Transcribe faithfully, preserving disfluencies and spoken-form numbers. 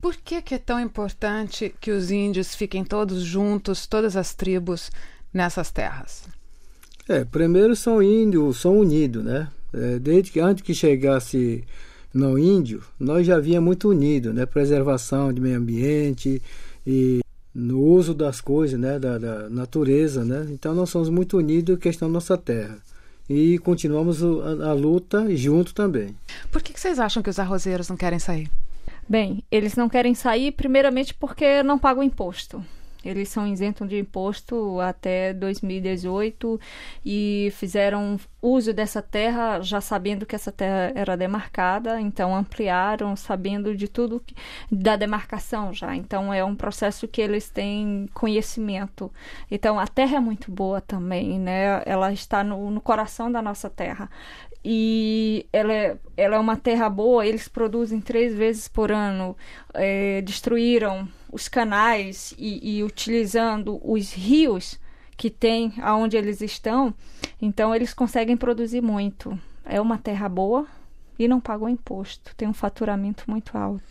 Por que que é tão importante que os índios fiquem todos juntos, todas as tribos, nessas terras? É, primeiro são índios, são unidos, né? É, desde que antes que chegasse no índio, nós já vinha muito unidos, né? Preservação de meio ambiente e no uso das coisas, né? Da, da natureza, né? Então nós somos muito unidos em questão da nossa terra. E continuamos a, a luta junto também. Por que que vocês acham que os arrozeiros não querem sair? Bem, eles não querem sair primeiramente porque não pagam imposto. Eles são isentos de imposto até dois mil e dezoito e fizeram uso dessa terra já sabendo que essa terra era demarcada, então ampliaram sabendo de tudo que, da demarcação já. Então é um processo que eles têm conhecimento. Então a terra é muito boa também, né? Ela está no, no coração da nossa terra. E ela é, ela é uma terra boa, eles produzem três vezes por ano, é, destruíram os canais e, e utilizando os rios que tem aonde eles estão, então eles conseguem produzir muito. É uma terra boa e não pagam imposto, tem um faturamento muito alto.